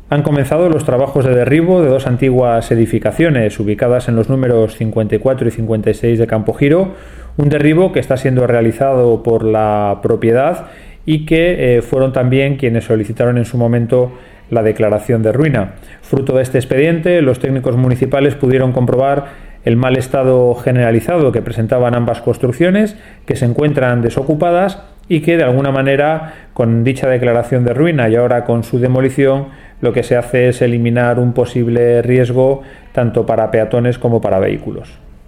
Han comenzado los trabajos de derribo de dos antiguas edificaciones ubicadas en los números 54 y 56 de Campogiro, un derribo que está siendo realizado por la propiedad y que fueron también quienes solicitaron en su momento la declaración de ruina. Fruto de este expediente, los técnicos municipales pudieron comprobar el mal estado generalizado que presentaban ambas construcciones, que se encuentran desocupadas y que de alguna manera, con dicha declaración de ruina y ahora con su demolición, lo que se hace es eliminar un posible riesgo tanto para peatones como para vehículos.